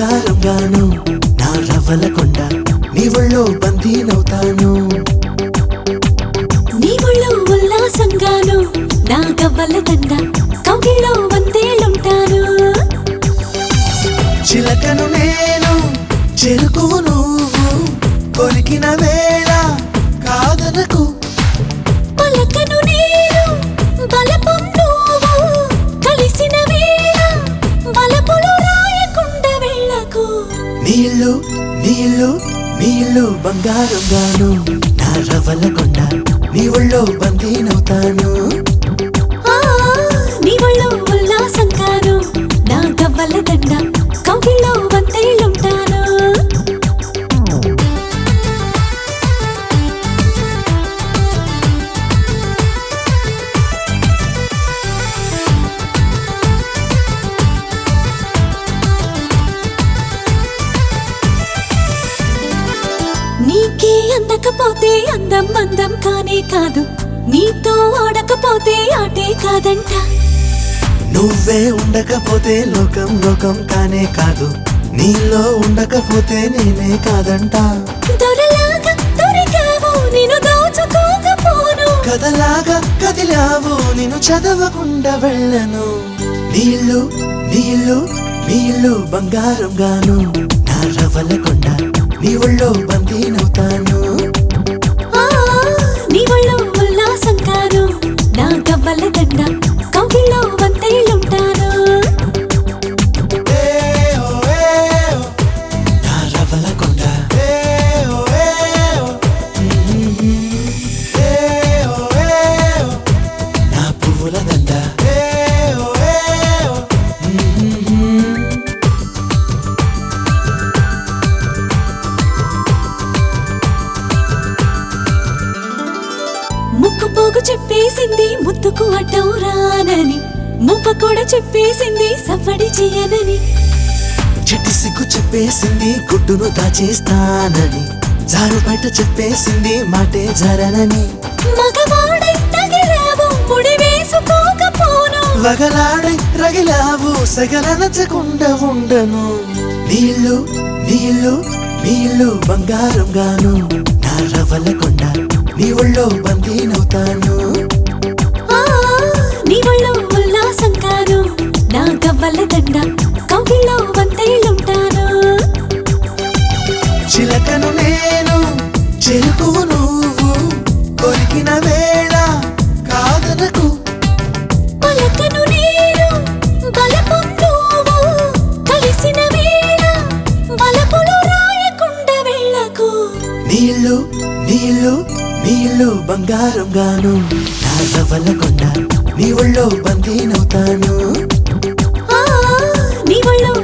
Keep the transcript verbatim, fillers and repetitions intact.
బంగారం గాను నా రవ్వల కొండ నీ ఒళ్ళో బందీనవుతాను నీ ఒళ్ళో ఉల్లాసంగాను నా గవ్వల దండ కౌగిల్లో వందేలుంటాను చిలకను నేను చెరుకువు నువ్వు కొరికిన వేళ కాదనకు పలకను నేను బలపం నువ్వు కలిసిన వేళ బలపులు రాయకుండా వెళ్ళకు నీళ్ళు నీళ్ళు నీళ్ళు బంగారం గాను నా రవ్వల కొండ నీ ఒళ్ళో బందీనవుతాను ఆ నీ ఒళ్ళో ఉల్లాసంగాను నా గవ్వల దండ కౌగిల్లో వందేలుంటాను నీకే అందకపోతే అందం అందం కానే కాదు నీతో ఆడకపోతే ఆటే కాదంట నువ్వే ఉండకపోతే లోకం లోకం కానే కాదు నీలో ఉండకపోతే నేనే కాదంట దొరలాగా దొరికావు నిన్ను దోచుకోకపోను కథలాగా కదిలావు నిన్ను చదవకుండా వెళ్ళను నీళ్ళు నీళ్ళు నీళ్ళు బంగారం గాను నా రవ్వల కొండ నీ ఒళ్ళో బందీనవుతాను ఆ నీ ఒళ్ళో ఉల్లాసంగాను నా గవ్వల దండ కౌగిల్లో వందేలుంటాను నా రవ్వల కొండ నా పువ్వుల దండ ముక్కు పోగు చెప్పేసింది ముద్దుకు అడ్డం రానని ముప్ప కూడా చెప్పేసింది సవ్వడి చేయనని చిట్టి సిగ్గు చెప్పేసింది గుడ్డును దాచేస్తానని జారు బయట చెప్పేసింది మాటే జరనని మగవాడై తగిలావు ముడి వేసుకోకపోను వగలాడై రగిలావు సగలనచకుండా ఉండను నీళ్ళు నీళ్ళు నీళ్ళు బంగారం గాను నా రవ్వల కొండ నీ ఒళ్ళో బందీనవుతాను ఆ నీ ఒళ్ళో ఉల్లాసంగాను నా గవ్వల దండ కౌగిల్లో వందేలుంటాను చిలకను నేను చెరుకువు నువ్వు కొరికిన వేళ కాదనకు పలకను నేను బలపం నువ్వు కలిసిన వేళ బలపులు రాయకుండా వెళ్ళకు నీళ్ళు నీళ్ళు నీళ్ళు బంగారం గాను నా రవ్వల కొండ నీ ఒళ్ళో బందీనవుతాను ఆ నీ ఒళ్ళో